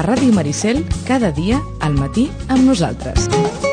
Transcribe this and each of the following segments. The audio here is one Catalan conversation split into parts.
Ràdio Maricel, cada dia al matí amb nosaltres.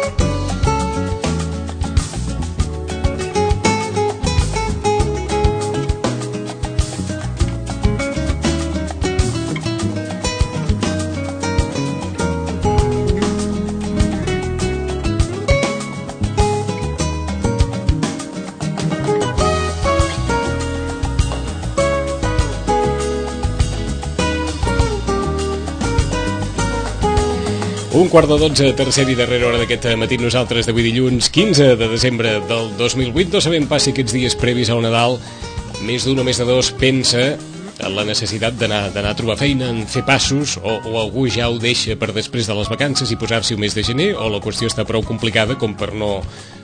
Un quart de 12, tercera i darrera hora d'aquest matí nosaltres d'avui dilluns 15 de desembre del 2008. No sabem pas si aquests dies previs al Nadal més d'un o més de dos pensa en la necessitat d'anar a trobar feina, en fer passos, o algú ja ho deixa per després de les vacances i posar-s'hi un mes de gener, o la qüestió està prou complicada com per no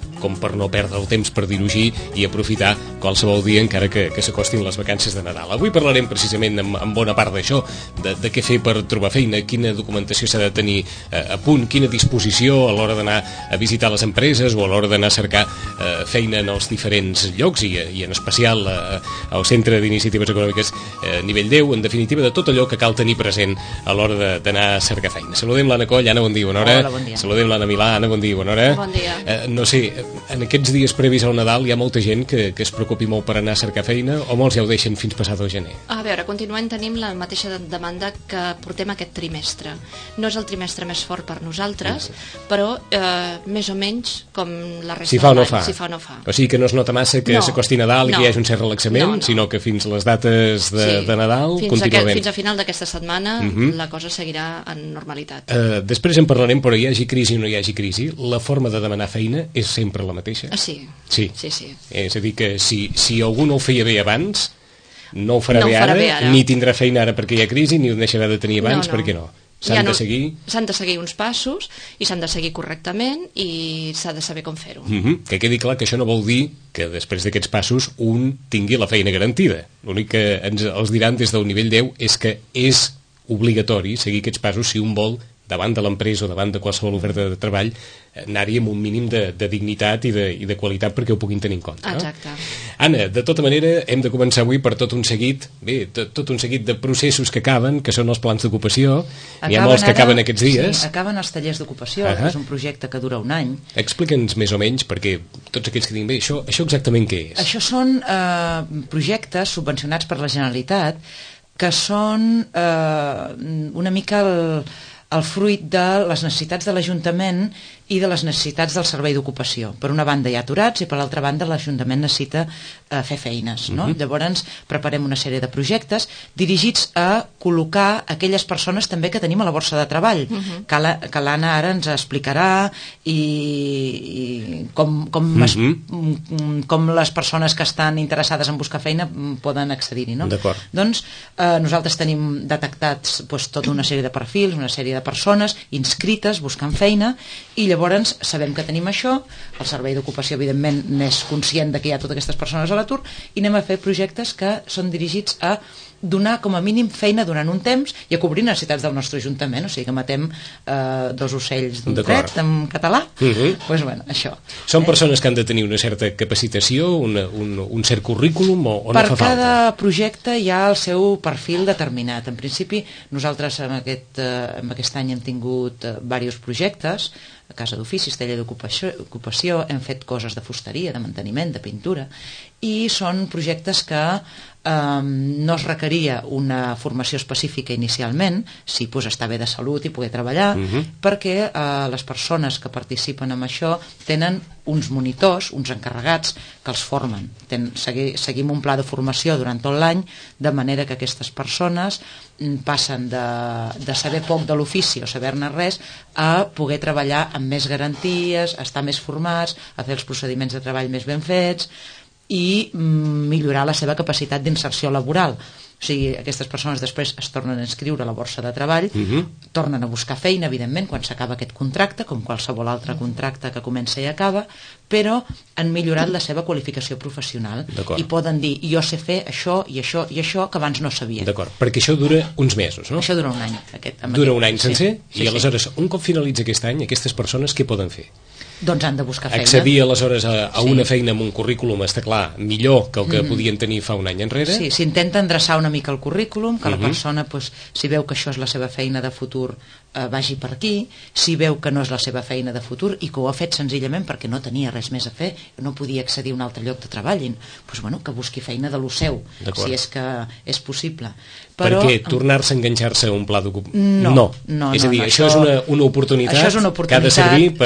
perdre el temps, per dir-ho així, i aprofitar qualsevol dia encara que s'acostin les vacances de Nadal. Avui parlarem precisament en bona part d'això, de què fer per trobar feina, quina documentació s'ha de tenir a punt, quina disposició a l'hora d'anar a visitar les empreses o a l'hora d'anar a cercar feina en els diferents llocs i en especial al Centre d'Iniciatives Econòmiques Nivell 10, en definitiva de tot allò que cal tenir present a l'hora d'anar a cercar feina. Saludem l'Anna Coll. Anna, bon dia, bona hora. Hola, bon dia. Saludem l'Anna Milà. Anna, bon dia, bona hora. Bon dia. No sé, en aquests dies previs al Nadal hi ha molta gent que es preocupi molt per anar a cercar feina, o molts ja ho deixen fins passat el gener? A veure, continuem tenint la mateixa demanda que portem aquest trimestre. No és el trimestre més fort per nosaltres, però més o menys com la resta de l'any. Si fa o no fa. O sigui que no es nota massa que s'acosti Nadal i que hi hagi un cert relaxament, sinó que fins les dates de Nadal continua bé. Fins a final d'aquesta setmana la cosa seguirà en normalitat. Després en parlarem, però hi hagi crisi o no hi hagi crisi, la forma de demanar feina és sempre la mateixa? Sí. És a dir, que si algú no ho feia bé abans, no ho farà bé ara, ni tindrà feina ara perquè hi ha crisi, ni ho deixarà de tenir abans perquè no. S'han de seguir uns passos i s'han de seguir correctament i s'ha de saber com fer-ho. Que quedi clar que això no vol dir que després d'aquests passos un tingui la feina garantida. L'únic que els diran des del nivell 10 és que és obligatori seguir aquests passos si un vol, davant de l'empresa o davant de qualsevol oferta de treball, anar-hi amb un mínim de dignitat i de qualitat perquè ho puguin tenir en compte. Exacte. Anna, de tota manera, hem de començar avui per tot un seguit de processos que acaben, que són els plans d'ocupació. N'hi ha molts que acaben aquests dies. Sí, acaben els tallers d'ocupació, que és un projecte que dura un any. Explica'ns més o menys, perquè tots aquells que diuen, bé, això exactament què és? Això són projectes subvencionats per la Generalitat que són una mica el fruit de les necessitats de l'Ajuntament i de les necessitats del servei d'ocupació. Per una banda hi ha aturats i per l'altra banda l'Ajuntament necessita fer feines. Llavors preparem una sèrie de projectes dirigits a col·locar aquelles persones també que tenim a la borsa de treball, que l'Anna ara ens explicarà i com les persones que estan interessades en buscar feina poden accedir-hi. D'acord. Doncs nosaltres tenim detectats tota una sèrie de perfils, una sèrie de persones inscrites buscant feina, i llavors sabem que tenim això, el servei d'ocupació evidentment n'és conscient de que hi ha totes aquestes persones a l'atur, i anem a fer projectes que són dirigits a donar com a mínim feina durant un temps i a cobrir necessitats del nostre Ajuntament, o sigui que matem dos ocells d'un tret en català. Doncs bueno, això. Són persones que han de tenir una certa capacitació, un cert currículum, o no fa falta? Per cada projecte hi ha el seu perfil determinat. En principi nosaltres en aquest any hem tingut diversos projectes, a casa d'oficis, taller d'ocupació, hem fet coses de fusteria, de manteniment, de pintura, i són projectes que no es requeria una formació específica inicialment, si està bé de salut i poder treballar, perquè les persones que participen en això tenen uns monitors, uns encarregats que els formen. Seguim un pla de formació durant tot l'any, de manera que aquestes persones passen de saber poc de l'ofici o saber-ne res a poder treballar amb més garanties, a estar més formats, a fer els procediments de treball més ben fets i millorar la seva capacitat d'inserció laboral. O sigui, aquestes persones després es tornen a inscriure a la borsa de treball, tornen a buscar feina, evidentment, quan s'acaba aquest contracte, com qualsevol altre contracte que comença i acaba, però han millorat la seva qualificació professional i poden dir, jo sé fer això i això i això que abans no sabia. D'acord, perquè això dura uns mesos, no? Això dura un any. Dura un any sencer? I aleshores, un cop finalitza aquest any, aquestes persones què poden fer? doncs han de buscar feina. Accedir aleshores a una feina amb un currículum, està clar, millor que el que podien tenir fa un any enrere. Sí, s'intenta endreçar una mica el currículum, que la persona, si veu que això és la seva feina de futur, vagi per aquí. Si veu que no és la seva feina de futur i que ho ha fet senzillament perquè no tenia res més a fer, no podia accedir a un altre lloc de treball, doncs bueno, que busqui feina de lo seu, si és que és possible. Però, perquè tornar-se a enganxar-se a un pla d'ocupació... No. És a dir, això és una oportunitat que ha de servir per...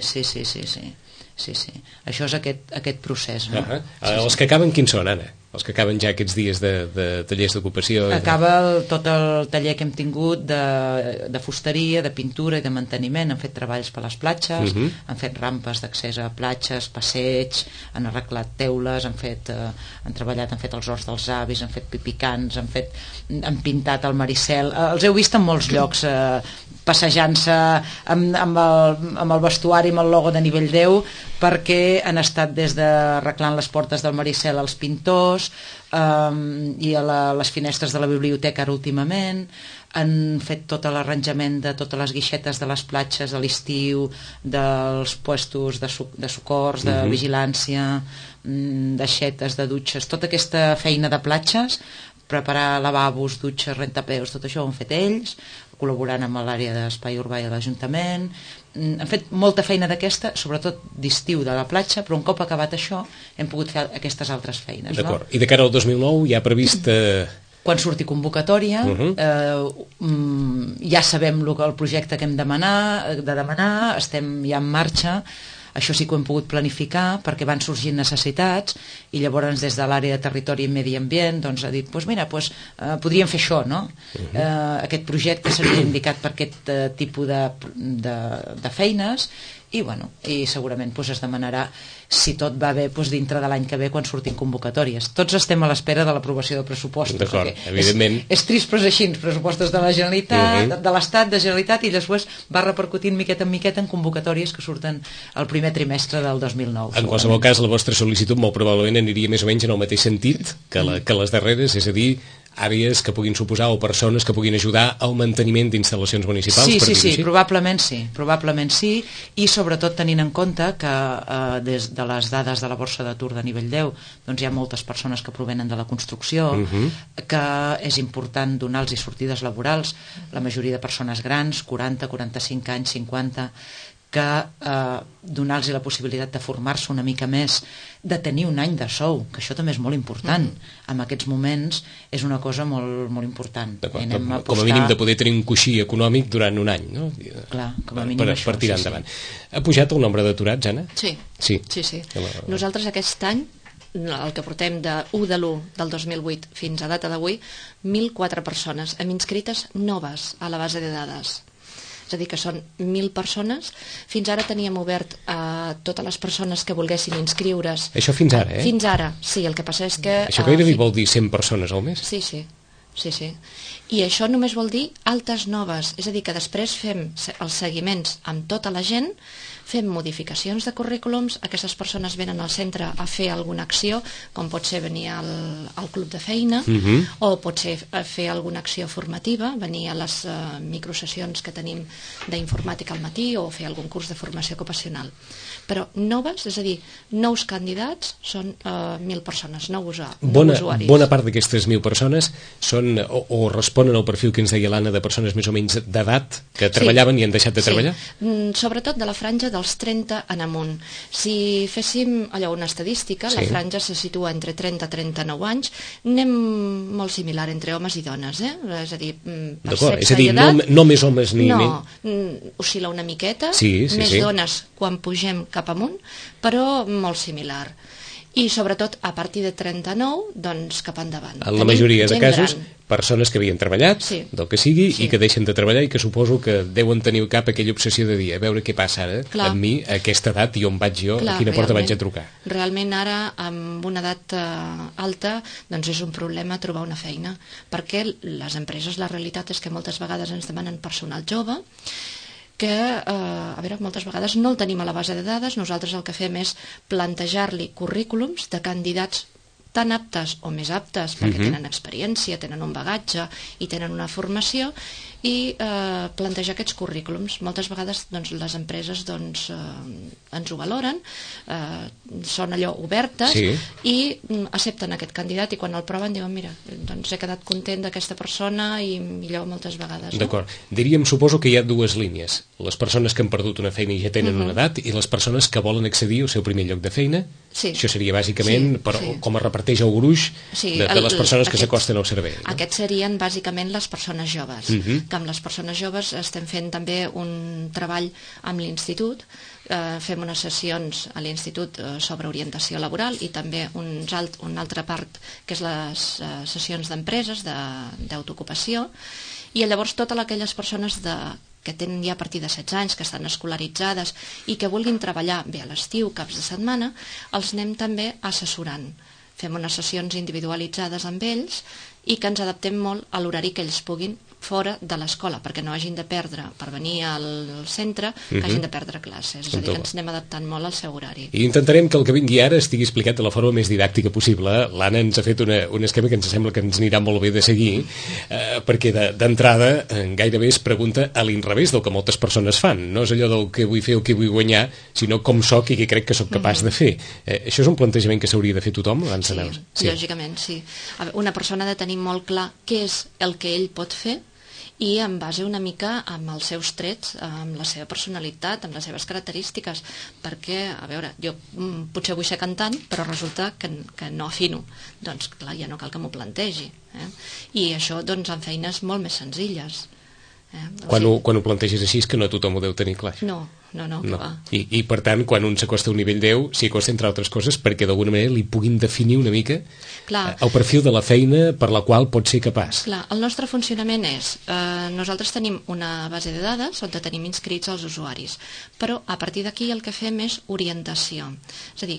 Sí. Això és aquest procés. No? Els que acaben quins són, Anna? Els que acaben ja aquests dies de tallers d'ocupació? Acaba tot el taller que hem tingut de fusteria, de pintura i de manteniment. Han fet treballs per les platges, han fet rampes d'accés a platges, passeigs, han arreglat teules, han treballat, han fet els horts dels avis, han fet pipicans, han pintat el Maricel. Els heu vist en molts llocs, passejant-se amb el vestuari, amb el logo de nivell 10, perquè han estat des arreglant les portes del Maricel als pintors i a les finestres de la biblioteca ara últimament. Han fet tot l'arranjament de totes les guixetes de les platges a l'estiu, dels puestos de socors, de vigilància, d'aixetes, de dutxes, tota aquesta feina de platges, preparar lavabos, dutxes, rentapeus, tot això ho han fet ells, col·laborant amb l'àrea d'espai urbà i l'Ajuntament. Han fet molta feina d'aquesta, sobretot d'estiu de la platja, però un cop acabat això hem pogut fer aquestes altres feines. D'acord. I de cara al 2009 hi ha previst... Quan surti convocatòria, ja sabem el projecte que hem de demanar, estem ja en marxa. Això sí que ho hem pogut planificar perquè van sorgint necessitats i llavors des de l'àrea de territori i medi ambient ha dit, podríem fer això, no? Aquest projecte seria indicat per aquest tipus de feines i segurament es demanarà, si tot va bé, dintre de l'any que ve quan surtin convocatòries. Tots estem a l'espera de l'aprovació de pressupostos. D'acord, evidentment. És trist, però és així, pressupostos de la Generalitat, de l'Estat, de Generalitat, i després va repercutint miqueta en miqueta en convocatòries que surten el primer trimestre del 2009. En qualsevol cas, la vostra sol·licitud molt probablement aniria més o menys en el mateix sentit que les darreres, és a dir, àrees que puguin suposar o persones que puguin ajudar al manteniment d'instal·lacions municipals. Sí, probablement sí, i sobretot tenint en compte que des de les dades de la borsa d'atur de nivell 10 hi ha moltes persones que provenen de la construcció, que és important donar-los sortides laborals, la majoria de persones grans, 40, 45 anys, 50, que donar-los la possibilitat de formar-se una mica més, de tenir un any de sou, que això també és molt important. En aquests moments és una cosa molt, molt important. Com a mínim de poder tenir un coixí econòmic durant un any, no? Clar, com a mínim això. Per tirar endavant. Ha pujat el nombre d'aturats, Anna? Sí. Nosaltres aquest any, el que portem de 1 de l'1 del 2008 fins a data d'avui, 1.004 persones amb inscrites noves a la base de dades. És a dir, que són 1.000 persones. Fins ara teníem obert a totes les persones que volguessin inscriure's. Això fins ara, Fins ara, sí. El que passa és que... Això gairebé vol dir 100 persones al mes? Sí. I això només vol dir altes noves. És a dir, que després fem els seguiments amb tota la gent, fem modificacions de currículums, aquestes persones venen al centre a fer alguna acció, com pot ser venir al club de feina, o pot ser fer alguna acció formativa, venir a les microsessions que tenim d'informàtica al matí, o fer algun curs de formació ocupacional. Però noves, és a dir, nous candidats són 1.000 persones, nous usuaris. Bona part d'aquestes 1.000 persones són o responen al perfil que ens deia l'Anna de persones més o menys d'edat que treballaven i han deixat de treballar? Sobretot de la franja dels 30 en amunt. Si féssim una estadística, la franja se situa entre 30 i 39 anys, anem molt similar entre homes i dones, és a dir, per sexe i edat... No més homes ni... No, oscil·la una miqueta, més dones quan pugem cap amunt, però molt similar. I sobretot a partir de 39, doncs cap endavant. En la majoria de casos, persones que havien treballat, del que sigui, i que deixen de treballar i que suposo que deuen tenir al cap aquella obsessió de dir, a veure què passa ara amb mi a aquesta edat i on vaig jo, a quina porta vaig a trucar. Realment ara, amb una edat alta, doncs és un problema trobar una feina, perquè les empreses, la realitat és que moltes vegades ens demanen personal jove, que, moltes vegades no el tenim a la base de dades. Nosaltres el que fem és plantejar-li currículums de candidats tan aptes o més aptes perquè tenen experiència, tenen un bagatge i tenen una formació, i plantejar aquests currículums. Moltes vegades doncs, les empreses doncs, ens ho valoren, són allò obertes i accepten aquest candidat i quan el proven diuen mira, doncs he quedat content d'aquesta persona i millor moltes vegades. No? D'acord. Diríem, suposo que hi ha dues línies. Les persones que han perdut una feina i ja tenen una edat i les persones que volen accedir al seu primer lloc de feina. Això seria bàsicament com es reparteix el gruix de les persones que s'acosten al servei. No? Aquests serien bàsicament les persones joves. Que amb les persones joves estem fent també un treball amb l'institut, fem unes sessions a l'institut sobre orientació laboral i també una altra part que és les sessions d'empreses, d'autoocupació, i llavors totes aquelles persones que tenen ja a partir de 16 anys, que estan escolaritzades i que vulguin treballar bé a l'estiu, caps de setmana, els anem també assessorant. Fem unes sessions individualitzades amb ells i que ens adaptem molt a l'horari que ells puguin fora de l'escola, perquè no hagin de perdre, per venir al centre, que hagin de perdre classes. És a dir, que ens anem adaptant molt al seu horari. I intentarem que el que vingui ara estigui explicat de la forma més didàctica possible. L'Anna ens ha fet un esquema que ens sembla que ens anirà molt bé de seguir, perquè d'entrada gairebé es pregunta a l'inrevés del que moltes persones fan. No és allò del que vull fer o què vull guanyar, sinó com soc i què crec que soc capaç de fer. Això és un plantejament que s'hauria de fer tothom? Sí, lògicament, sí. Una persona ha de tenir molt clar què és el que ell pot fer i en base una mica amb els seus trets, amb la seva personalitat, amb les seves característiques, perquè, a veure, jo potser vull ser cantant, però resulta que no afino. Doncs, clar, ja no cal que m'ho plantegi. I això, doncs, en feines molt més senzilles. Quan ho planteges així és que no tothom ho deu tenir clar. No. I per tant, quan un s'acosta a un nivell 10, s'hi acosta entre altres coses perquè d'alguna manera li puguin definir una mica el perfil de la feina per la qual pot ser capaç. Clar, el nostre funcionament és, nosaltres tenim una base de dades on tenim inscrits els usuaris, però a partir d'aquí el que fem és orientació. És a dir,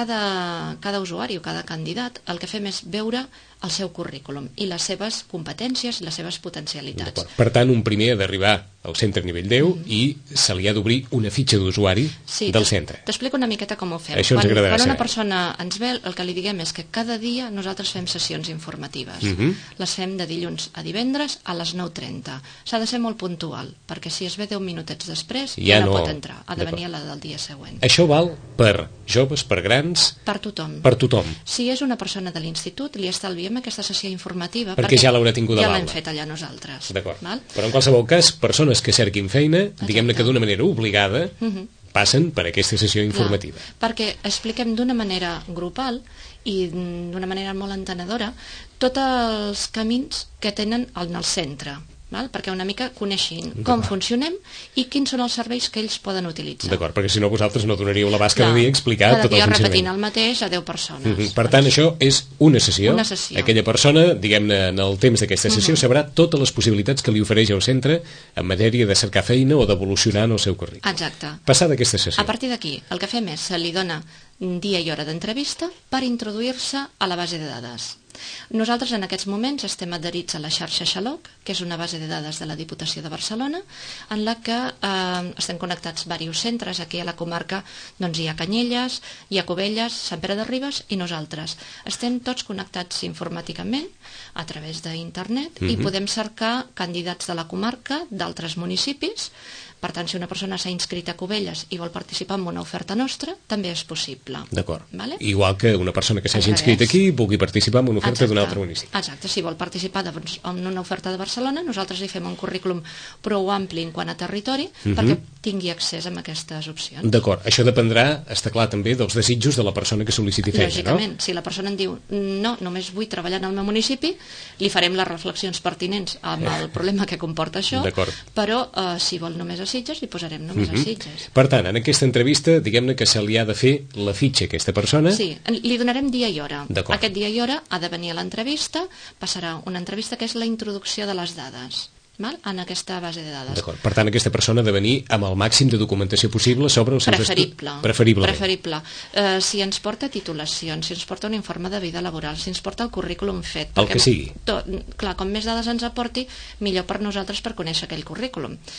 cada usuari o cada candidat el que fem és veure el seu currículum i les seves competències i les seves potencialitats. Per tant, un primer ha d'arribar al centre nivell 10 i se li ha d'obrir una fitxa d'usuari del centre. T'explico una miqueta com ho fem. Això ens agradarà saber. Quan una persona ens ve, el que li diguem és que cada dia nosaltres fem sessions informatives. Les fem de dilluns a divendres a les 9:30. S'ha de ser molt puntual, perquè si es ve 10 minutets després ja no pot entrar. Ha de venir a la del dia següent. Això val per joves, per grans? Per tothom. Per tothom. Si és una persona de l'institut, li estalviem aquesta sessió informativa perquè ja l'haurà tingut a l'aula. Ja l'hem fet allà nosaltres. D'acord. Però en qualsevol cas, persones que cerquin feina, diguem-ne que d'una manera obligada, passen per aquesta sessió informativa. Perquè expliquem d'una manera grupal i d'una manera molt entenedora tots els camins que tenen en el centre, perquè una mica coneixin com funcionem i quins són els serveis que ells poden utilitzar. D'acord, perquè si no vosaltres no donaríeu l'abast cada dia a explicar tot el funcionament. Cada dia repetint el mateix a 10 persones. Per tant, això és una sessió. Aquella persona, diguem-ne, en el temps d'aquesta sessió, sabrà totes les possibilitats que li ofereix el centre en matèria de cercar feina o d'evolucionar en el seu currículum. Exacte. Passar d'aquesta sessió. A partir d'aquí, el que fem és, se li dona dia i hora d'entrevista per introduir-se a la base de dades. Nosaltres en aquests moments estem adherits a la xarxa Xaloc, que és una base de dades de la Diputació de Barcelona, en la que estem connectats diversos centres. Aquí a la comarca doncs, hi ha Canyelles, hi ha Cubelles, Sant Pere de Ribes i nosaltres. Estem tots connectats informàticament a través d'internet i podem cercar candidats de la comarca, d'altres municipis. Per tant, si una persona s'ha inscrit a Cubelles i vol participar en una oferta nostra, també és possible. D'acord. Igual que una persona que s'hagi inscrit aquí vulgui participar en una oferta d'un altre municipi. Exacte. Si vol participar en una oferta de Barcelona, nosaltres li fem un currículum prou ampli en quant a territori perquè tingui accés a aquestes opcions. D'acord. Això dependrà, està clar, també dels desitjos de la persona que sol·liciti feina, no? Lògicament. Si la persona en diu no, només vull treballar en el meu municipi, li farem les reflexions pertinents amb el problema que comporta això, però si vol només a Sitges, li posarem només a Sitges. Per tant, en aquesta entrevista, diguem-ne que se li ha de fer la fitxa a aquesta persona. Sí, li donarem dia i hora. Aquest dia i hora ha de venir a l'entrevista, passarà una entrevista que és la introducció de les dades en aquesta base de dades. D'acord. Per tant, aquesta persona ha de venir amb el màxim de documentació possible sobre els seus estudis. Preferiblement. Si ens porta titulacions, si ens porta un informe de vida laboral, si ens porta el currículum fet. El que sigui. Clar, com més dades ens aporti, millor per nosaltres per conèixer aquell currículum.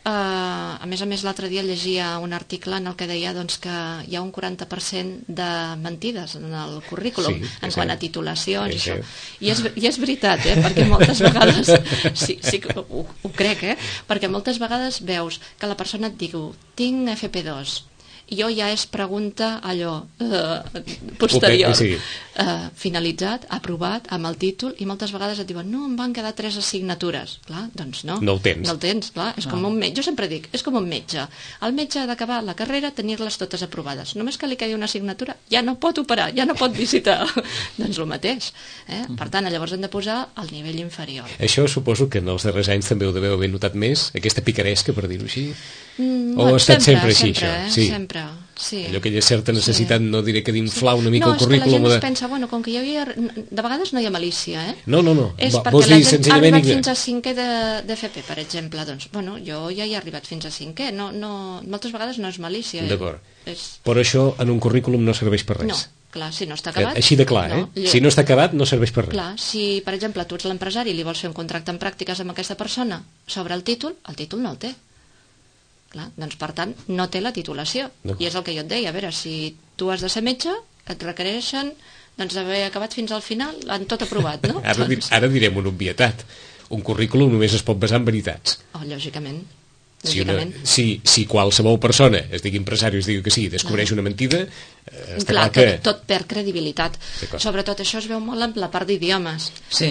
a més, l'altre dia llegia un article en el que deia doncs, que hi ha un 40% de mentides en el currículum en quant a titulacions i això. I és veritat, perquè moltes vegades sí que ho crec, perquè moltes vegades veus que la persona et diu tinc FP2 i jo ja és pregunta allò posterior, finalitzat, aprovat, amb el títol, i moltes vegades et diuen no, em van quedar 3 assignatures. Clar, doncs no. No el tens, clar. És com un metge. Jo sempre dic, és com un metge. El metge ha d'acabar la carrera, tenir-les totes aprovades. Només que li quedi una assignatura, ja no pot operar, ja no pot visitar. Doncs el mateix. Per tant, llavors hem de posar al nivell inferior. Això suposo que en els darrers anys també ho deveu haver notat més, aquesta picaresca, per dir-ho així. O ha estat sempre així, això? Sempre, sí. Allò que hi ha certa necessitat, no diré que d'inflar una mica el currículum. No, és que la gent es pensa, bueno, com que hi havia... De vegades no hi ha malícia, No. És perquè la gent ha arribat fins a 5è d'FP, per exemple. Doncs, bueno, jo ja he arribat fins a 5è. Moltes vegades no és malícia. D'acord. Però això en un currículum no serveix per res. No. Clar, si no està acabat... Així de clar, Si no està acabat, no serveix per res. Clar, si, per exemple, tu ets l'empresari i li vols fer un contracte en pràctiques amb aquesta persona sobre el títol no el té. Clar, doncs, per tant, no té la titulació. I és el que jo et deia, a veure, si tu has de ser metge, et requereixen haver acabat fins al final, en tot aprovat, no? Ara direm una obvietat. Un currículum només es pot basar en veritats. Lògicament. Si qualsevol persona, es digui empresari o es digui que sí, descobreix una mentida, està clar que... Tot perd credibilitat. Sobretot això es veu molt en la part d'idiomes. Sí.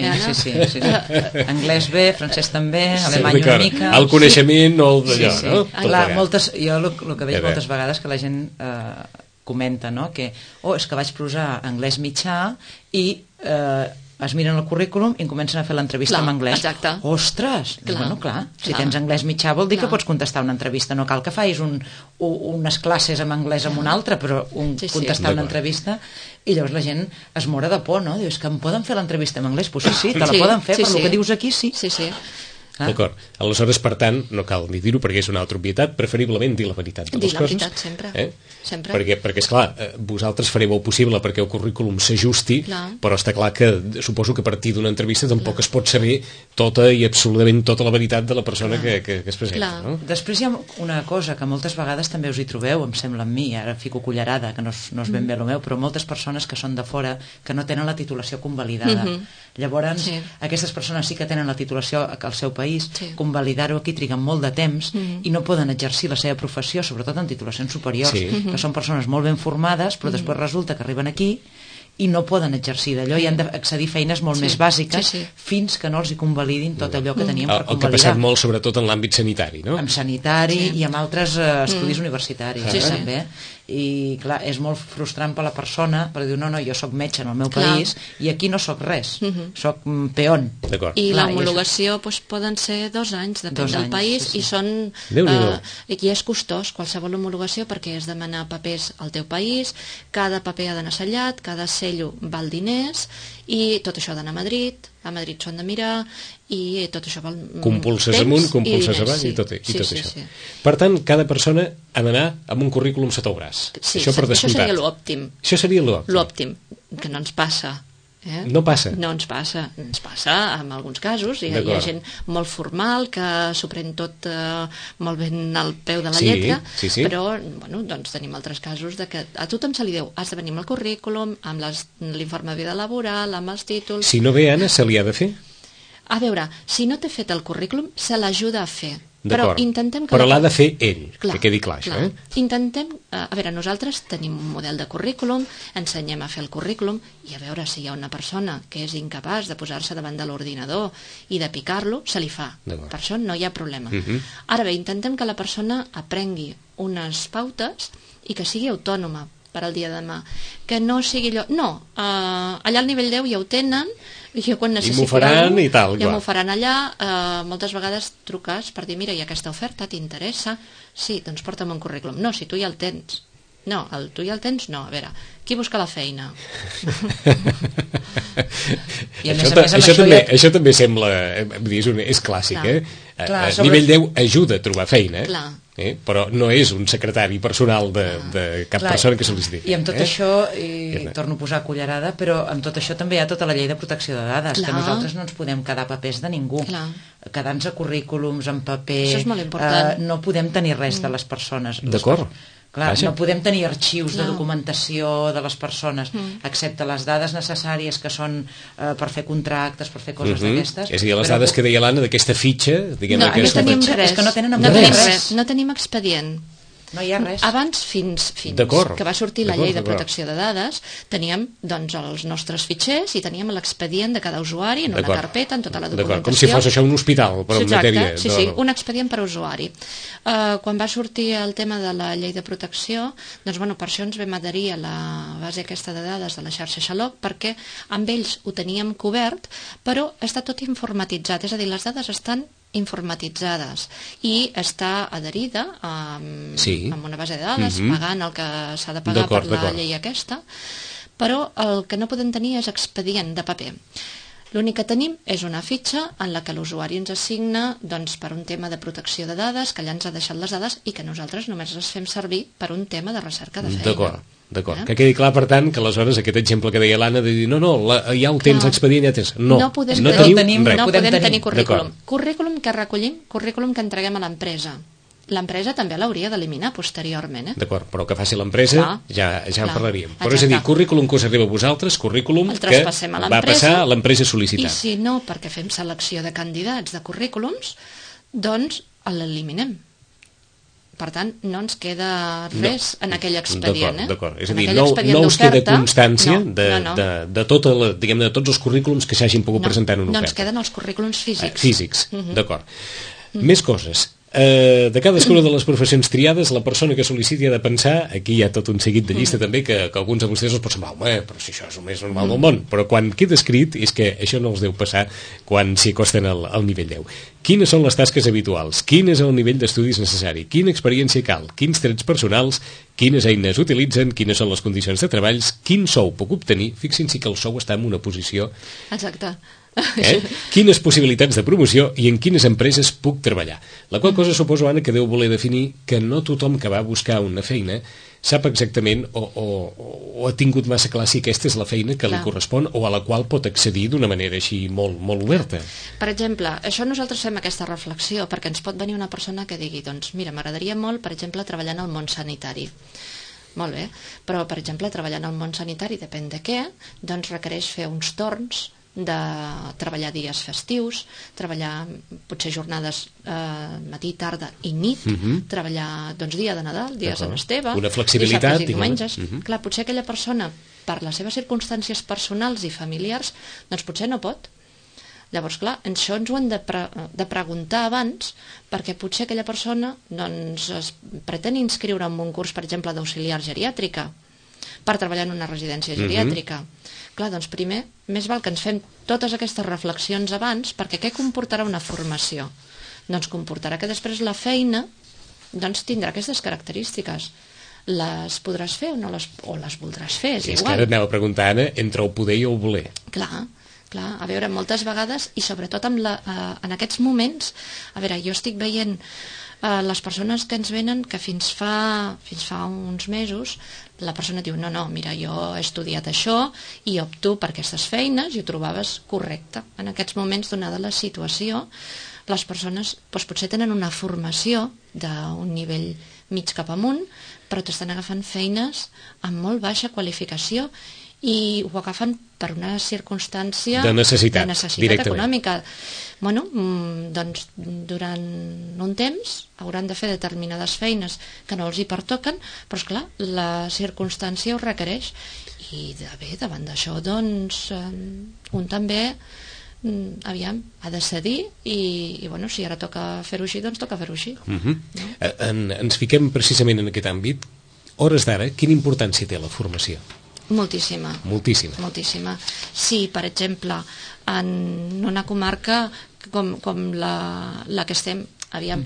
Anglès bé, francès també, alemany una mica... El coneixement o el d'allò, no? Clar, jo el que veig moltes vegades que la gent comenta, no?, que és que vaig posar anglès mitjà i... es miren el currículum i comencen a fer l'entrevista en anglès. Exacte. Ostres! Clar. Si tens anglès mitjà vol dir que pots contestar una entrevista. No cal que facis unes classes en anglès amb un altre, però contestar una entrevista, i llavors la gent es mora de por, no? Diu, és que em poden fer l'entrevista en anglès? Pues sí, te la poden fer, per el que dius aquí sí. Sí. D'acord. Aleshores, per tant, no cal ni dir-ho perquè és una altra obvietat, preferiblement dir la veritat de les coses. Dir la veritat, sempre. Perquè, esclar, vosaltres fareu el possible perquè el currículum s'ajusti, però està clar que suposo que a partir d'una entrevista tampoc es pot saber tota i absolutament tota la veritat de la persona que es presenta. No? Després hi ha una cosa que moltes vegades també us hi trobeu, em sembla a mi, ara fico cullerada, que no és ben bé el meu, però moltes persones que són de fora que no tenen la titulació convalidada. Llavors, aquestes persones sí que tenen la titulació al seu país, convalidar-ho aquí triguen molt de temps i no poden exercir la seva professió, sobretot en titulacions superiors, que són persones molt ben formades, però després resulta que arriben aquí i no poden exercir d'allò i han d'accedir a feines molt més bàsiques fins que no els hi convalidin tot allò que teníem per convalidar. El que ha passat molt sobretot en l'àmbit sanitari, no? En sanitari i en altres estudis universitaris també. I clar, és molt frustrant per la persona perquè diu, no, jo soc metge en el meu país i aquí no soc res, soc peón. I l'homologació poden ser 2 anys, depèn del país, i i és costós qualsevol homologació perquè és demanar papers al teu país, cada paper ha d'anar sellat, cada cello val diners i tot això ha d'anar a Madrid s'ho han de mirar i tot això val compulses amunt, compulses avall i tot això. Per tant, cada persona ha d'anar amb un currículum sota el braç. Això seria l'òptim. Això seria l'òptim, que no ens passa. No passa? No ens passa en alguns casos, hi ha gent molt formal que s'ho pren tot molt ben al peu de la lletra, però doncs tenim altres casos de que a tothom se li diu, has de venir amb el currículum, amb l'informe de vida laboral, amb els títols... Si no ve Anna, se li ha de fer? A veure, si no té fet el currículum, se l'ajuda a fer. Però l'ha de fer ell, que quedi clar això. Intentem, a veure, nosaltres tenim un model de currículum, ensenyem a fer el currículum i a veure si hi ha una persona que és incapaç de posar-se davant de l'ordinador i de picar-lo, se li fa. Per això no hi ha problema. Ara bé, intentem que la persona aprengui unes pautes i que sigui autònoma per al dia de demà. Que no sigui allò... No, allà al nivell 10 ja ho tenen, i quan necessito faran i tal, ja m'ho faran allà. Moltes vegades truques per dir, mira, hi ha aquesta oferta, t'interessa? Sí, doncs porta'm un currículum. No, si tu ja el tens. No, tu ja el tens? No, a veure, qui busca la feina? I això també sembla... És clàssic, Nivell 10 ajuda a trobar feina, Clar. però no és un secretari personal de cap persona que sol·liciti. I amb tot això, i torno a posar cullerada, però amb tot això també hi ha tota la llei de protecció de dades, que nosaltres no ens podem quedar papers de ningú. Quedar-nos a currículums en paper... Això és molt important. No podem tenir res de les persones. D'acord. Clar, no podem tenir arxius de documentació de les persones, excepte les dades necessàries que són per fer contractes, per fer coses d'aquestes. És a dir, les dades que deia l'Anna d'aquesta fitxa... No tenim res. És que no tenen res. No tenim expedient. No hi ha res. Abans, fins que va sortir la llei de protecció de dades, teníem doncs, els nostres fitxers i teníem l'expedient de cada usuari en una carpeta, en tota la documentació. Com si fos això un hospital, però en matèria... Sí, un expedient per usuari. Quan va sortir el tema de la llei de protecció, doncs, per això ens vam adherir a la base aquesta de dades de la xarxa Xaloc, perquè amb ells ho teníem cobert, però està tot informatitzat, és a dir, les dades estan informatitzades i està adherida amb una base de dades, pagant el que s'ha de pagar per la llei aquesta, però el que no podem tenir és expedient de paper. L'únic que tenim és una fitxa en la que l'usuari ens assigna per un tema de protecció de dades, que allà ens ha deixat les dades i que nosaltres només les fem servir per un tema de recerca de feina. D'acord. Que quedi clar, per tant, que aleshores aquest exemple que deia l'Anna de dir, ja ho tens, expedient, ja tens... No podem tenir currículum. Currículum que recollim, currículum que entreguem a l'empresa. L'empresa també l'hauria d'eliminar posteriorment. D'acord, però que faci l'empresa ja en parlaríem. Però és a dir, currículum que us arriba a vosaltres, currículum que va passar a l'empresa sol·licitant. I si no, perquè fem selecció de candidats de currículums, doncs l'eliminem. Per tant, no ens queda res en aquell expedient. D'acord. És a dir, no us queda constància de tots els currículums que s'hagin pogut presentar en una oferta. No ens queden els currículums físics. Físics, d'acord. Més coses. De cadascuna de les professions triades, la persona que sol·liciti ha de pensar, aquí hi ha tot un seguit de llista també, que alguns de vostès us pot semblar, però si això és el més normal del món, però quan queda escrit és que això no els deu passar quan s'hi acosten al nivell 10. Quines són les tasques habituals? Quin és el nivell d'estudis necessari? Quina experiència cal? Quins trets personals? Quines eines utilitzen? Quines són les condicions de treballs? Quin sou puc obtenir? Fixin-s'hi que el sou està en una posició... Exacte. Quines possibilitats de promoció i en quines empreses puc treballar. La qual cosa suposo, Anna, que deu voler definir que no tothom que va a buscar una feina sap exactament o ha tingut massa clar si aquesta és la feina que li correspon o a la qual pot accedir d'una manera així molt oberta. Per exemple, això nosaltres fem aquesta reflexió perquè ens pot venir una persona que digui, doncs mira, m'agradaria molt, per exemple, treballar en el món sanitari. Molt bé, però per exemple, treballar en el món sanitari, depèn de què, doncs requereix fer uns torns de treballar dies festius, treballar potser jornades matí, tarda i nit, treballar dia de Nadal, dies de Sant Esteve, una flexibilitat i diumenges. Clar, potser aquella persona, per les seves circumstàncies personals i familiars, doncs potser no pot. Llavors, clar, això ens ho hem de preguntar abans, perquè potser aquella persona es pretén inscriure en un curs, per exemple, d'auxiliar geriàtrica, per treballar en una residència geriàtrica. Clar, doncs primer, més val que ens fem totes aquestes reflexions abans, perquè què comportarà una formació? Doncs comportarà que després la feina tindrà aquestes característiques. Les podràs fer o les voldràs fer, és igual. És que ara anava a preguntar, Anna, entre el poder i el voler. Clar, a veure, moltes vegades, i sobretot en aquests moments, a veure, jo estic veient les persones que ens venen que fins fa uns mesos la persona diu, no, mira, jo he estudiat això i opto per aquestes feines i ho trobaves correcte. En aquests moments, donada la situació, les persones potser tenen una formació d'un nivell mig cap amunt, però t'estan agafant feines amb molt baixa qualificació i ho agafen per una circumstància de necessitat econòmica. Bueno, doncs durant un temps hauran de fer determinades feines que no els hi pertoquen, però esclar, la circumstància ho requereix i davant d'això doncs un també ha de cedir i bueno, si ara toca fer-ho així, doncs toca fer-ho així. Ens fiquem precisament en aquest àmbit. Hores d'ara, quina importància té la formació? Moltíssima. Sí, per exemple, en una comarca com la que estem, aviam,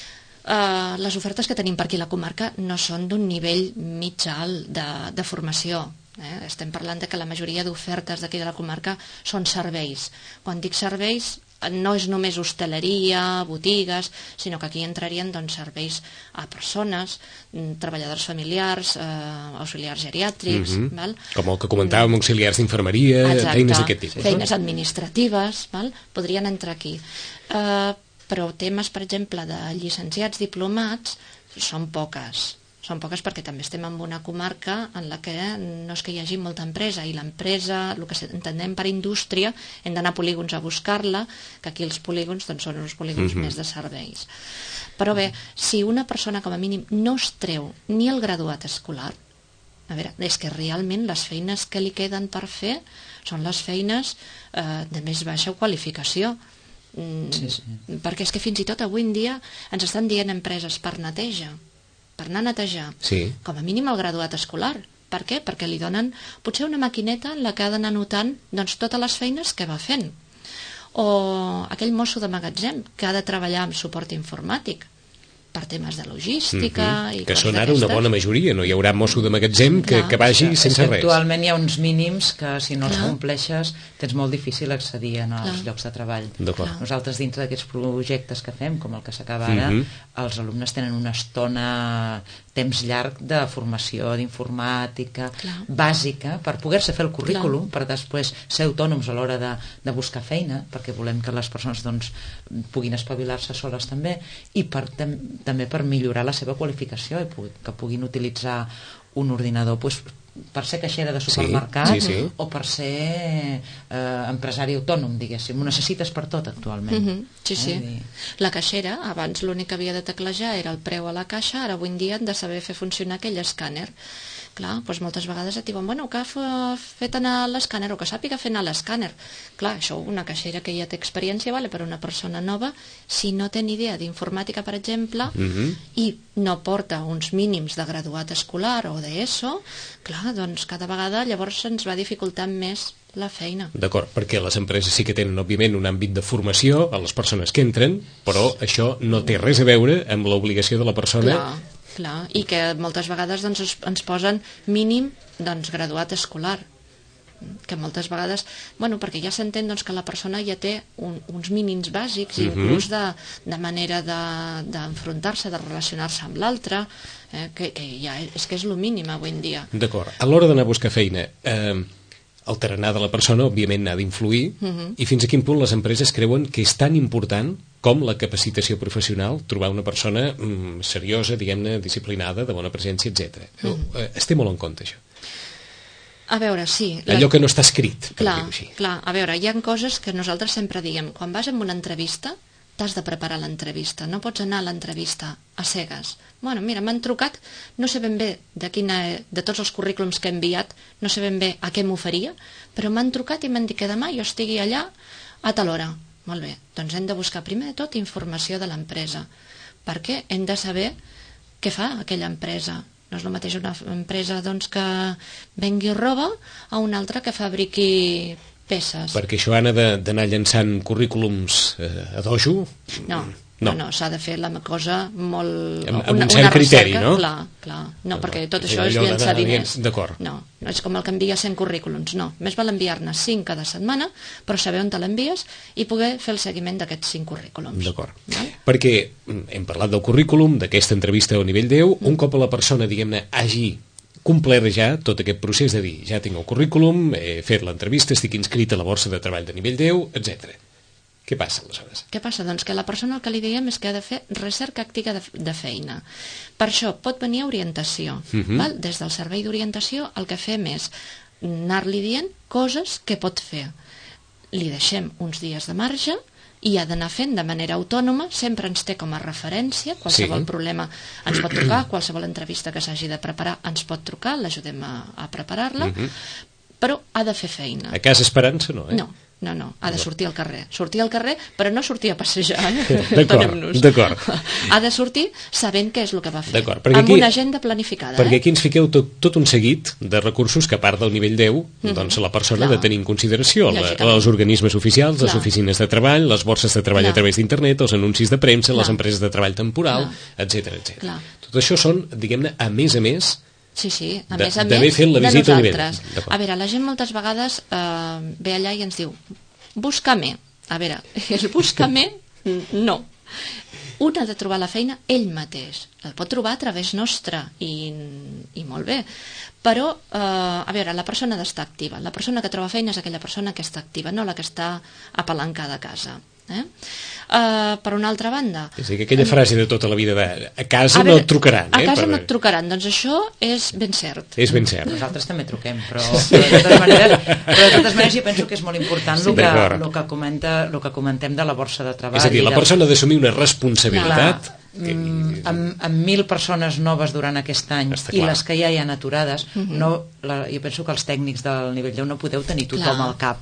les ofertes que tenim per aquí a la comarca no són d'un nivell mig alt de formació. Estem parlant de que la majoria d'ofertes d'aquí de la comarca són serveis. Quan dic serveis, no és només hostaleria, botigues, sinó que aquí entrarien doncs, serveis a persones, treballadors familiars, auxiliars geriàtrics, val? Com el que comentàvem, auxiliars d'infermeria, feines d'aquest tipus. Feines administratives, val? Podrien entrar aquí. Però temes, per exemple, de llicenciats diplomats són poques perquè també estem en una comarca en la que no és que hi hagi molta empresa, i l'empresa, el que entenem per indústria, hem d'anar a polígons a buscar-la, que aquí els polígons doncs, són uns polígons més de serveis. Però bé, si una persona com a mínim no es treu ni el graduat escolar, a veure, és que realment les feines que li queden per fer són les feines de més baixa qualificació. Perquè és que fins i tot avui en dia ens estan dient empreses per neteja, per anar a netejar, com a mínim el graduat escolar. Per què? Perquè li donen potser una maquineta en la que ha d'anar anotant doncs, totes les feines que va fent. O aquell mosso de magatzem que ha de treballar amb suport informàtic per temes de logística i que són ara una bona majoria, no hi haurà mosso de magatzem que vagi sense res. Actualment hi ha uns mínims que si no els compleixes tens molt difícil accedir als llocs de treball. Nosaltres dintre d'aquests projectes que fem, com el que s'acaba ara, els alumnes tenen una estona, temps llarg de formació d'informàtica bàsica per poder-se fer el currículum, per després ser autònoms a l'hora de buscar feina, perquè volem que les persones doncs, puguin espavilar-se soles també, i també per millorar la seva qualificació i que puguin utilitzar un ordinador per ser caixera de supermercat o per ser empresari autònom, diguéssim. Ho necessites per tot actualment. La caixera, abans l'únic que havia de teclejar era el preu a la caixa, ara avui en dia han de saber fer funcionar aquell escàner. Clar, doncs moltes vegades et diuen, bueno, que ha fet anar l'escàner o que sàpiga fer anar l'escàner. Clar, això una caixera que ja té experiència, vale, per una persona nova, si no té ni idea d'informàtica, per exemple, i no porta uns mínims de graduat escolar o d'ESO, clar, doncs cada vegada llavors se'ns va dificultant més la feina. D'acord, perquè les empreses sí que tenen, òbviament, un àmbit de formació a les persones que entren, però això no té res a veure amb l'obligació de la persona. Clar, i que moltes vegades doncs, ens posen mínim doncs, graduat escolar, que moltes vegades, bueno, perquè ja s'entén doncs, que la persona ja té uns mínims bàsics, inclús de manera d'enfrontar-se, de relacionar-se amb l'altre, que ja és que és el mínim avui en dia. D'acord, a l'hora d'anar a buscar feina, el tarannà de la persona, òbviament, ha d'influir, i fins a quin punt les empreses creuen que és tan important com la capacitació professional, trobar una persona seriosa, diguem-ne, disciplinada, de bona presència, etc. Es té molt en compte, això. A veure, sí. Allò que no està escrit, per dir-ho així. Clar, a veure, hi ha coses que nosaltres sempre diem. Quan vas a una entrevista, t'has de preparar l'entrevista. No pots anar a l'entrevista a cegues. Bueno, mira, m'han trucat, no sé ben bé de tots els currículums que he enviat, no sé ben bé a què m'oferia, però m'han trucat i m'han dit que demà jo estigui allà a tal hora. Molt bé, doncs hem de buscar primer de tot informació de l'empresa, perquè hem de saber què fa aquella empresa. No és el mateix una empresa doncs, que vengui roba a una altra que fabriqui peces. Perquè això, Anna, d'anar llançant currículums a dojo... No, s'ha de fer la cosa molt... Amb un cert criteri, no? Clar. No, perquè tot això és llançar diners. D'acord. No és com el que envia 100 currículums, no. Més val enviar-ne 5 cada setmana, però saber on te l'envies i poder fer el seguiment d'aquests 5 currículums. D'acord. Perquè hem parlat del currículum, d'aquesta entrevista a nivell 10, un cop la persona, diguem-ne, hagi complert ja tot aquest procés de dir, ja tinc el currículum, he fet l'entrevista, estic inscrit a la borsa de treball de nivell 10, etc. Què passa, aleshores? Què passa? Doncs que la persona el que li diem és que ha de fer recerca activa de feina. Per això pot venir orientació. Val? Des del servei d'orientació el que fem és anar-li dient coses que pot fer. Li deixem uns dies de marge i ha d'anar fent de manera autònoma, sempre ens té com a referència, qualsevol problema ens pot trucar, qualsevol entrevista que s'hagi de preparar ens pot trucar, l'ajudem a preparar-la, però ha de fer feina. A Casa Esperança no, No, ha de sortir al carrer. Sortir al carrer, però no sortir a passejar. D'acord. Ha de sortir sabent què és el que va fer, amb una agenda planificada. Perquè aquí ens fiqueu tot un seguit de recursos que a part del nivell 10, doncs la persona ha de tenir en consideració els organismes oficials, les oficines de treball, les borses de treball a través d'internet, els anuncis de premsa, les empreses de treball temporal, etc. Tot això són, diguem-ne, a més, Sí, a més d'haver fet la visita a nivell. A veure, la gent moltes vegades ve allà i ens diu, busca-me. a veure, el busca-me, no. Un ha de trobar la feina ell mateix. El pot trobar a través nostre i molt bé. Però, a veure, la persona ha d'estar activa. La persona que troba feina és aquella persona que està activa, no la que està apalancada a casa. Per una altra banda... És a dir, que aquella frase de tota la vida de a casa no et trucaran. A casa no et trucaran, doncs això és ben cert. És ben cert. Nosaltres també truquem, però de totes maneres jo penso que és molt important el que comentem de la borsa de treball. És a dir, la persona ha d'assumir una responsabilitat... Amb 1.000 persones noves durant aquest any i les que ja hi han aturades, jo penso que els tècnics del nivell 10 no podeu tenir tothom al cap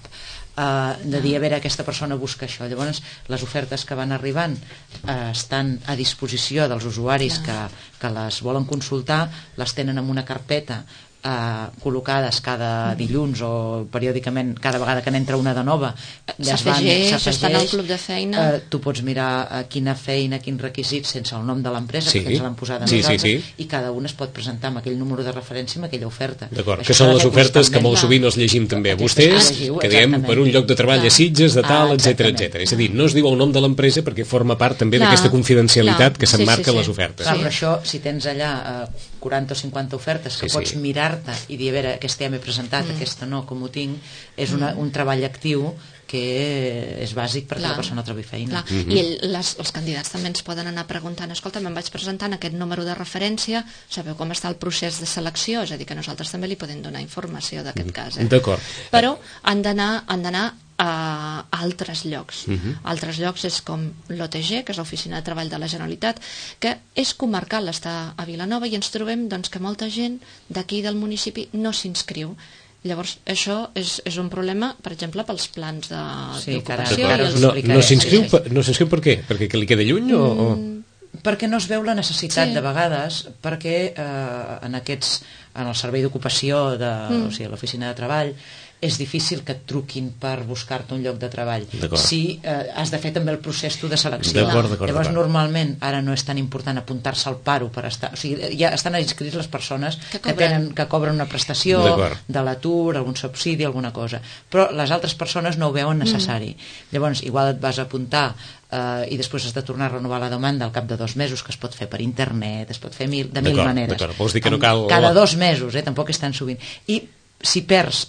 de dir, a veure, aquesta persona busca això. Llavors, les ofertes que van arribant estan a disposició dels usuaris que les volen consultar, les tenen en una carpeta col·locades cada dilluns o periòdicament, cada vegada que n'entra una de nova, s'afegeix, estan al club de feina. Tu pots mirar quina feina, quin requisit, sense el nom de l'empresa, perquè ens l'han posat a nosaltres, i cada un es pot presentar amb aquell número de referència, amb aquella oferta. D'acord, que són les ofertes que molt sovint els llegim també a vostès, que diem per un lloc de treball a Sitges, de tal, etc. És a dir, no es diu el nom de l'empresa perquè forma part també d'aquesta confidencialitat que s'emmarca en les ofertes. Però això, si tens allà 40 o 50 ofertes que pots mirar-te i dir, a veure, aquesta ja m'he presentat, aquesta no, com ho tinc, és un treball actiu que és bàsic perquè la persona trobi feina. I els candidats també ens poden anar preguntant, escolta, me'n vaig presentar en aquest número de referència, sabeu com està el procés de selecció? És a dir, que nosaltres també li podem donar informació d'aquest cas. D'acord. Però han d'anar a altres llocs. Altres llocs és com l'OTG, que és l'Oficina de Treball de la Generalitat, que és comarcal, està a Vilanova, i ens trobem que molta gent d'aquí del municipi no s'inscriu. Llavors, això és un problema, per exemple, pels plans d'ocupació. No s'inscriu per què? Perquè li queda lluny o...? Perquè no es veu la necessitat de vegades, perquè en el servei d'ocupació, o sigui, l'oficina de treball, és difícil que et truquin per buscar-te un lloc de treball. Si has de fer també el procés tu de selecció. Llavors, normalment, ara no és tan important apuntar-se al paro per estar... O sigui, ja estan inscrits les persones que cobren una prestació de l'atur, algun subsidi, alguna cosa. Però les altres persones no ho veuen necessari. Llavors, igual et vas apuntar i després has de tornar a renovar la demanda al cap de 2 mesos, que es pot fer per internet, es pot fer de mil maneres. Vols dir que no cal... Cada 2 mesos, tampoc és tan sovint. I si perds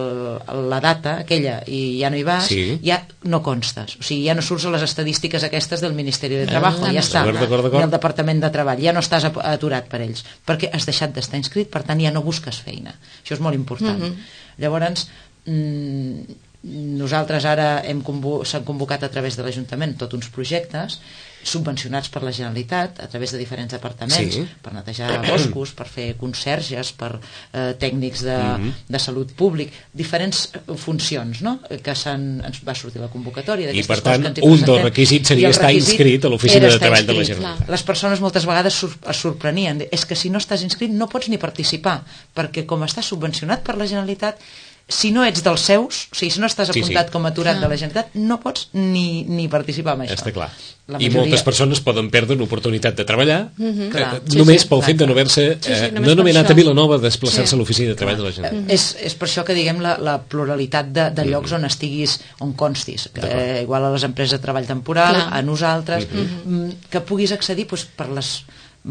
la data aquella i ja no hi vas, ja no constes, o sigui, ja no surts a les estadístiques aquestes del Ministeri de Treball, ja està, ni al Departament de Treball, ja no estàs aturat per ells, perquè has deixat d'estar inscrit, per tant ja no busques feina. Això és molt important. Llavors, nosaltres ara s'han convocat a través de l'Ajuntament tots uns projectes subvencionats per la Generalitat a través de diferents departaments, per netejar boscos, per fer conserges, per tècnics de salut públic, diferents funcions, no? Que ens va sortir la convocatòria. I per tant, un dels requisits seria estar inscrit a l'Oficina de Treball de la Generalitat. Les persones moltes vegades es sorprenien, és que si no estàs inscrit no pots ni participar, perquè com estàs subvencionat per la Generalitat, si no ets dels seus, o sigui, si no estàs apuntat com a aturat de la Generalitat, no pots ni participar en això. Està clar. I moltes persones poden perdre una oportunitat de treballar només pel fet de no haver-se anat a Vilanova a desplaçar-se a l'Oficina de Treball de la Generalitat. És per això que diguem la pluralitat de llocs on estiguis, on constis, igual a les empreses de treball temporal, a nosaltres, que puguis accedir per les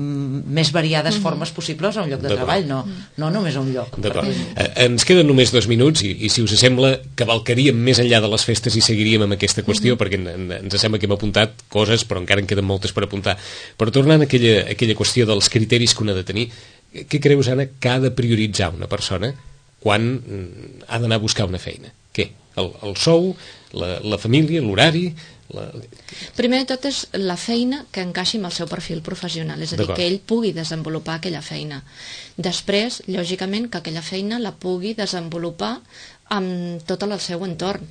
més variades formes possibles a un lloc de treball, no només a un lloc. Ens queden només 2 minuts i si us sembla cavalcaríem més enllà de les festes i seguiríem amb aquesta qüestió perquè ens sembla que hem apuntat coses però encara en queden moltes per apuntar. Però tornant a aquella qüestió dels criteris que un ha de tenir, què creus, Anna, que ha de prioritzar una persona quan ha d'anar a buscar una feina? Què? El sou, la família, l'horari... Primer de tot és la feina que encaixi amb el seu perfil professional, és a dir, que ell pugui desenvolupar aquella feina. Després, lògicament, que aquella feina la pugui desenvolupar amb tot el seu entorn,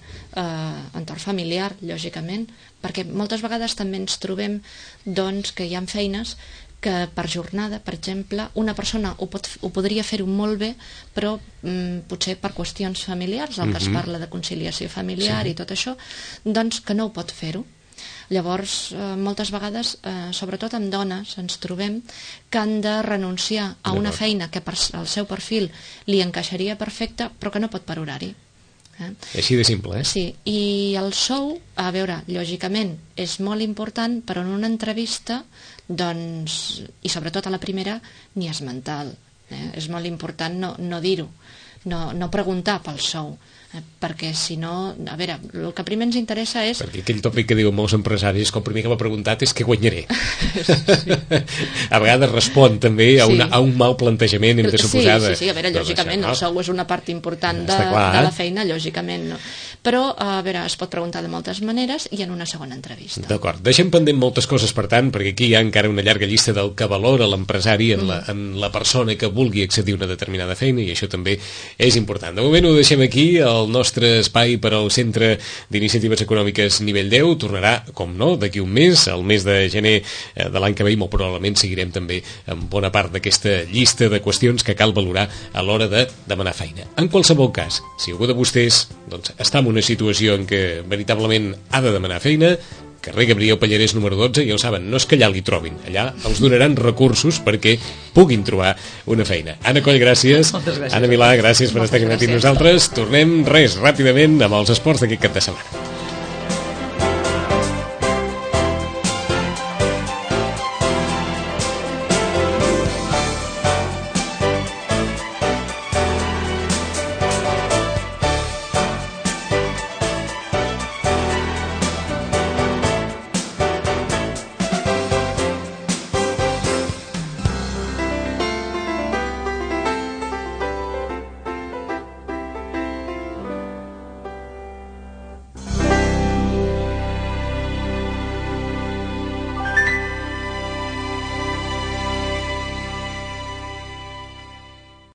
entorn familiar, lògicament, perquè moltes vegades també ens trobem que hi ha feines que per jornada, per exemple, una persona ho podria fer-ho molt bé, però potser per qüestions familiars, el que es parla de conciliació familiar i tot això, doncs que no ho pot fer-ho. Llavors, moltes vegades, sobretot amb dones, ens trobem que han de renunciar a una feina que per al seu perfil li encaixaria perfecte, però que no pot per horari. Així de simple, Sí, i el sou, a veure, lògicament, és molt important, però en una entrevista, doncs, i sobretot a la primera, ni esmentar-lo. És molt important no dir-ho, no preguntar pel sou, perquè si no, a veure, el que primer ens interessa és... Perquè aquell tòpic que diuen molts empresaris, com primer que m'ha preguntat és què guanyaré. Sí. A vegades respon també a un mal plantejament, hem de suposar. Sí, a veure, lògicament, el sou és una part important de la feina, lògicament, no. Però, a veure, es pot preguntar de moltes maneres i en una segona entrevista. D'acord, deixem pendent moltes coses, per tant, perquè aquí hi ha encara una llarga llista del que valora l'empresari en la persona que vulgui accedir a una determinada feina, i això també és important. De moment ho deixem aquí, el nostre espai per al Centre d'Iniciatives Econòmiques Nivell 10 tornarà, com no, d'aquí un mes, el mes de gener de l'any que ve, i molt probablement seguirem també amb bona part d'aquesta llista de qüestions que cal valorar a l'hora de demanar feina. En qualsevol cas, si algú de vostès està en una situació en què veritablement ha de demanar feina, carrer Gabriel Pallarès número 12, ja ho saben, no és que allà li trobin, allà els donaran recursos perquè puguin trobar una feina. Anna Coll, gràcies. Moltes gràcies. Anna Milà, gràcies per estar aquí amb nosaltres. Tornem ràpidament amb els esports d'aquest cap de setmana.